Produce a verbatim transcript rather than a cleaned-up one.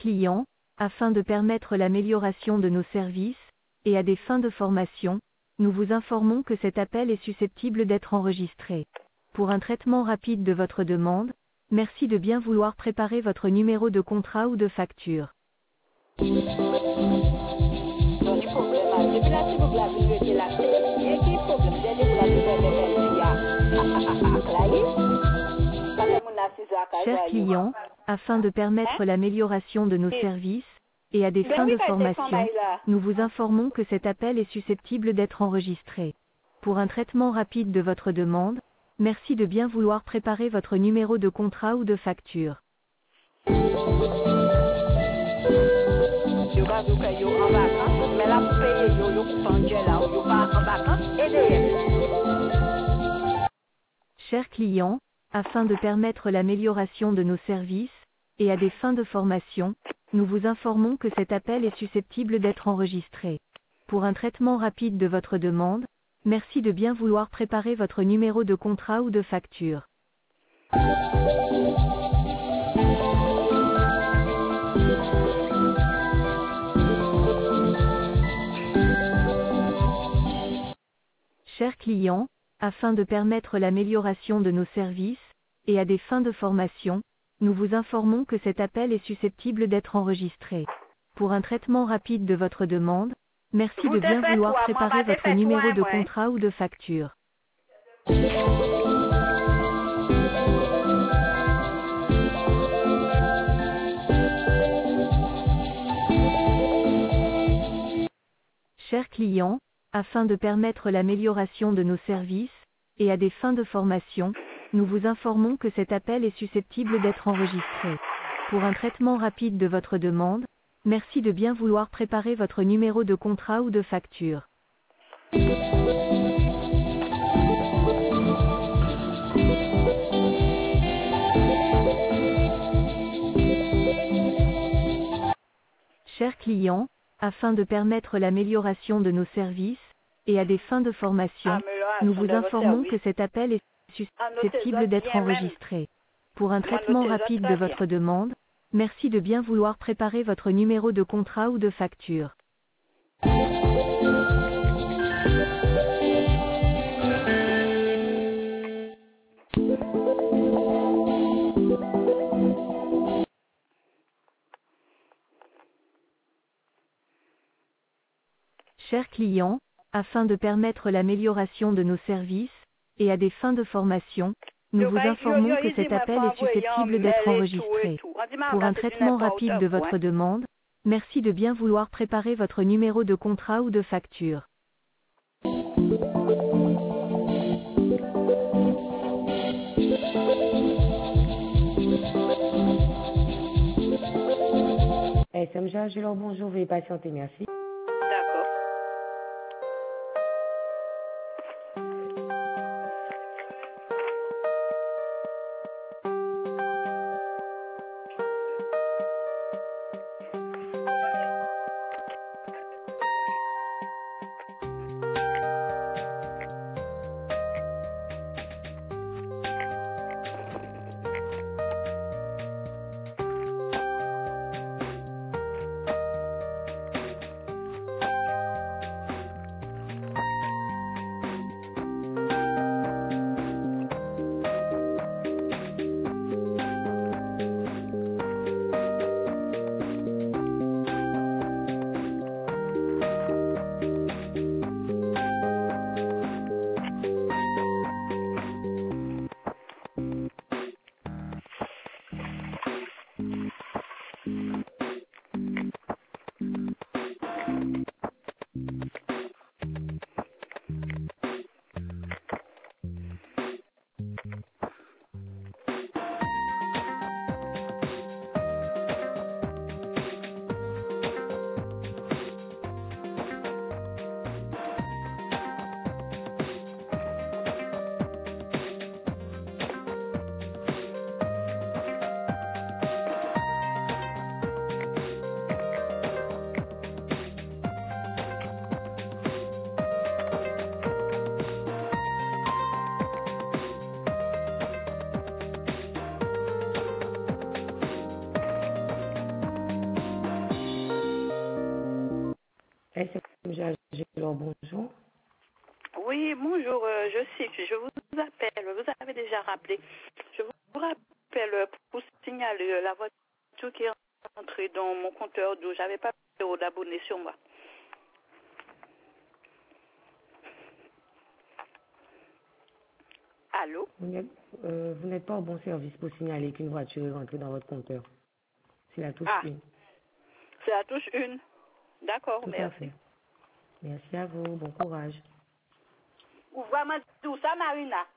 clients, afin de permettre l'amélioration de nos services, et à des fins de formation, nous vous informons que cet appel est susceptible d'être enregistré. Pour un traitement rapide de votre demande, merci de bien vouloir préparer votre numéro de contrat ou de facture. Chers clients, afin de permettre l'amélioration de nos services, et à des fins de formation, nous vous informons que cet appel est susceptible d'être enregistré. Pour un traitement rapide de votre demande, merci de bien vouloir préparer votre numéro de contrat ou de facture. Chers clients, afin de permettre l'amélioration de nos services, et à des fins de formation, nous vous informons que cet appel est susceptible d'être enregistré. Pour un traitement rapide de votre demande, merci de bien vouloir préparer votre numéro de contrat ou de facture. Chers clients, afin de permettre l'amélioration de nos services, et à des fins de formation, nous vous informons que cet appel est susceptible d'être enregistré. Pour un traitement rapide de votre demande, merci de bien vouloir préparer votre numéro de contrat ou de facture. Chers clients, afin de permettre l'amélioration de nos services, et à des fins de formation, nous vous informons que cet appel est susceptible d'être enregistré. Pour un traitement rapide de votre demande, merci de bien vouloir préparer votre numéro de contrat ou de facture. Chers clients, afin de permettre l'amélioration de nos services, et à des fins de formation, nous vous informons que cet appel est susceptible d'être enregistré. Pour un traitement rapide de votre demande, merci de bien vouloir préparer votre numéro de contrat ou de facture. Chers clients, afin de permettre l'amélioration de nos services, et à des fins de formation, nous vous informons que cet appel est susceptible d'être enregistré. Pour un traitement rapide de votre demande, merci de bien vouloir préparer votre numéro de contrat ou de facture. S M J, je leur bonjour, veuillez patienter, merci. D'accord. S M G Agilor, bonjour. Oui, bonjour, euh, je suis, je vous appelle, vous avez déjà rappelé. Je vous rappelle euh, pour signaler euh, la voiture qui est rentrée dans mon compteur d'eau. J'avais pas d'abonné sur moi. Allô? Vous n'êtes euh, vous n'êtes pas au bon service pour signaler qu'une voiture est rentrée dans votre compteur. C'est la touche Ah, une. c'est la touche une. D'accord, Tout à merci. fait. Merci à vous. Bon courage. Ou vraiment tout ça, Marina?